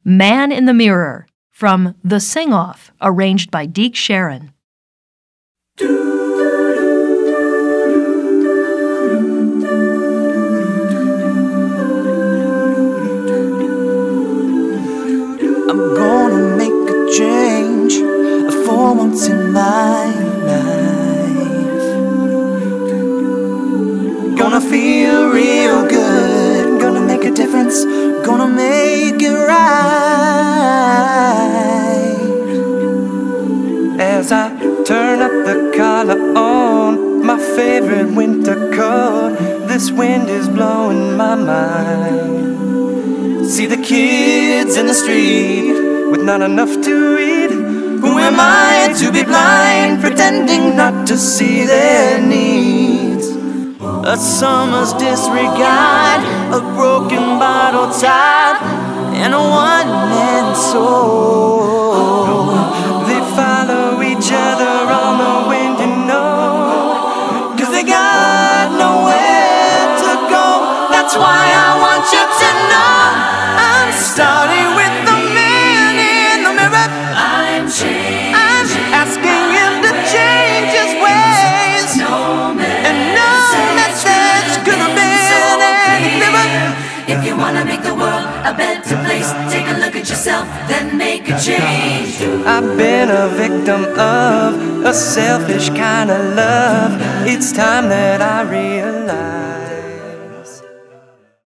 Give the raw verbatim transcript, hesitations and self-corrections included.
Man in the Mirror from The Sing-Off, arranged by Deke Sharon. I'm gonna make a change for once in my life. Gonna feel real good, gonna make a difference, gonna make it right. As I turn up the collar on my favorite winter coat, this wind is blowing my mind. See the kids in the street with not enough to eat. Who am I to be blind, pretending not to see their needs? A summer's disregard, a broken bottle top, and a one-man soul. They follow each other on the wind, you know, 'cause they got nowhere to go. That's why I want you to know I'm starting with the man in the mirror. I'm changing. I'm asking him to change his ways. No And no message could have been any clearer. If you wanna make the world a better place, take a look at yourself, then make a change. I've been a victim of a selfish kind of love. It's time that I realize